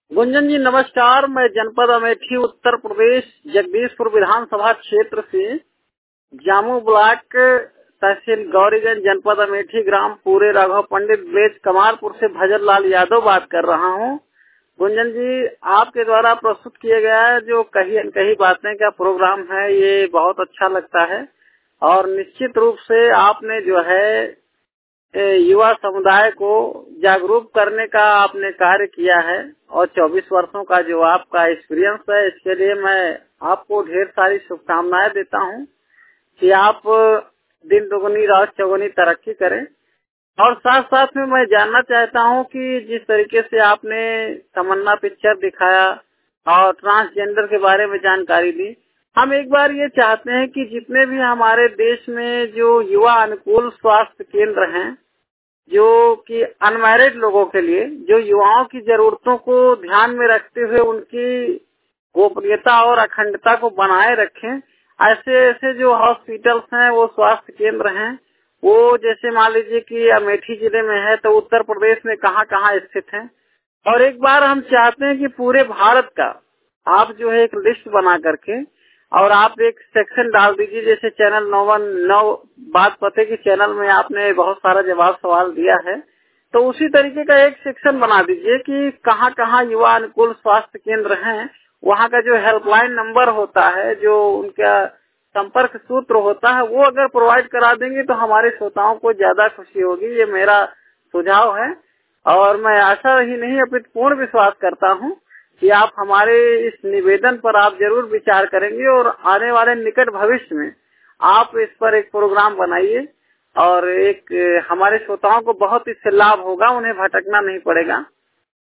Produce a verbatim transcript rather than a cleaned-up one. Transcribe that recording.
गुंजन जी नमस्कार। मैं जनपद अमेठी उत्तर प्रदेश जगदीशपुर विधानसभा क्षेत्र से जामू ब्लॉक तहसील गौरीगंज जनपद अमेठी ग्राम पूरे राघव पंडित विलेज कमालपुर से भजन लाल यादव बात कर रहा हूँ। गुंजन जी, आपके द्वारा प्रस्तुत किया गया जो कही अनकही बातें का प्रोग्राम है ये बहुत अच्छा लगता है और निश्चित रूप से आपने जो है युवा समुदाय को जागरूक करने का आपने कार्य किया है और चौबीस वर्षों का जो आपका एक्सपीरियंस है इसके लिए मैं आपको ढेर सारी शुभकामनाएं देता हूं कि आप दिन दुगनी रात चौगुनी तरक्की करें। और साथ साथ में मैं जानना चाहता हूं कि जिस तरीके से आपने तमन्ना पिक्चर दिखाया और ट्रांसजेंडर के बारे में जानकारी दी, हम एक बार ये चाहते हैं कि जितने भी हमारे देश में जो युवा अनुकूल स्वास्थ्य केंद्र हैं जो कि अनमैरिड लोगों के लिए, जो युवाओं की जरूरतों को ध्यान में रखते हुए उनकी गोपनीयता और अखंडता को बनाए रखें, ऐसे ऐसे जो हॉस्पिटल्स हैं वो स्वास्थ्य केंद्र हैं वो जैसे मान लीजिए कि अमेठी जिले में है तो उत्तर प्रदेश में कहाँ कहाँ स्थित हैं। और एक बार हम चाहते हैं कि पूरे भारत का आप जो है एक लिस्ट बना करके और आप एक सेक्शन डाल दीजिए, जैसे चैनल नौ वन नौ बात पते की चैनल में आपने बहुत सारा जवाब सवाल दिया है, तो उसी तरीके का एक सेक्शन बना दीजिए कि कहाँ कहाँ युवा अनुकूल स्वास्थ्य केंद्र हैं, वहाँ का जो हेल्पलाइन नंबर होता है, जो उनका संपर्क सूत्र होता है, वो अगर प्रोवाइड करा देंगे तो हमारे श्रोताओं को ज्यादा खुशी होगी। ये मेरा सुझाव है और मैं आशा ही नहीं अपितु पूर्ण विश्वास करता हूँ कि आप हमारे इस निवेदन पर आप जरूर विचार करेंगे और आने वाले निकट भविष्य में आप इस पर एक प्रोग्राम बनाइए और एक हमारे श्रोताओं को बहुत इससे लाभ होगा, उन्हें भटकना नहीं पड़ेगा।